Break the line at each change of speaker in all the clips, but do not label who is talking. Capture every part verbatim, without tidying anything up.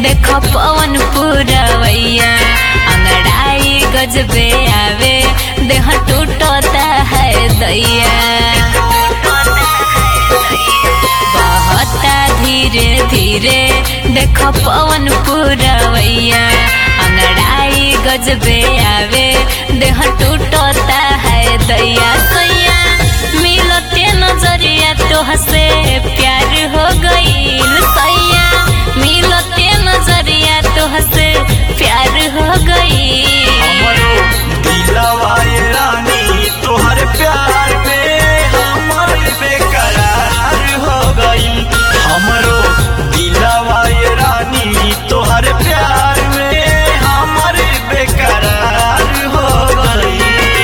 देख पवन पुरवैया अंगड़ाई गजबे आवे देह टूटता है दैया बहता धीरे धीरे देख पवन पुरवैया अंगड़ाई गजबे आवे देह टूटता है दैया सैया मिलते नजरिया तोह से प्यार हो गईल सैया मिलते नजरिया तोह से प्यार हो गईल
हमरो दिलवा ये रानी तोहर प्यार में हमर बेकरार हो गईल हमरो दिलवा ये रानी तोहर प्यार में हमर बेकरार हो गईल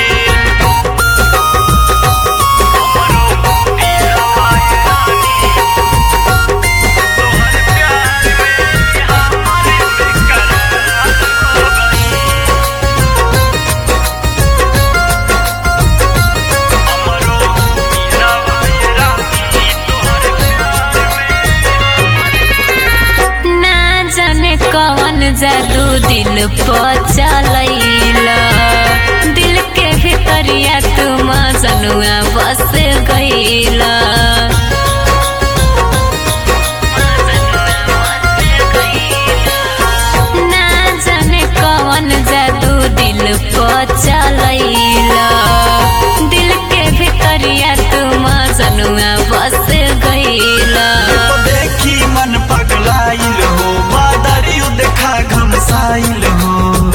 कौन जादू दिल पर चलैला दिल के भीतरिया तुम जनुआ बस गईला ना जाने कौन जादू दिल पर चलैला दिल के भीतरिया तुम जनुआ बस गईला
देखी मन पगलाइल हो बादरियो देखा घमसाइल हो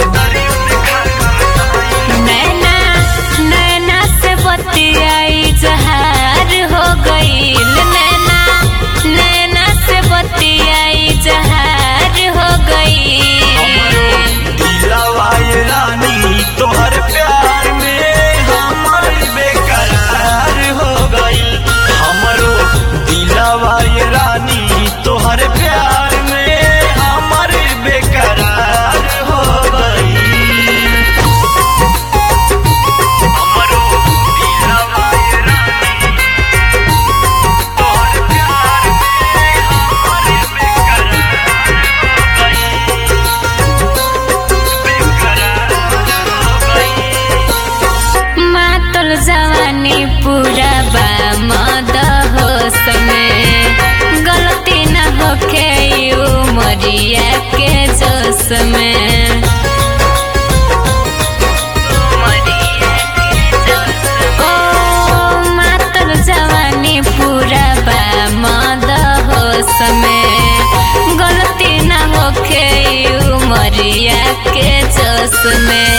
नैना नैना से बतियाई जहार हो गईल नैना नैना से बतियाई जहार हो गईल
दिलवा ये रानी तोहर प्यार में हमर बेकरार हो गईल हमरो दिलवा ये रानी तोहर प्यार में हमर बेकरार हो गईल हमरो दिलवा ये रानी तोहर प्यार में हमर बेकरार हो गईल
मातल जवानी पूरा बा मद हो समय गलती न होखे उमरिया के जोश में ओ मातल जवानी पूरा बा मद हो समय गलती न होखे उमरिया के जोश में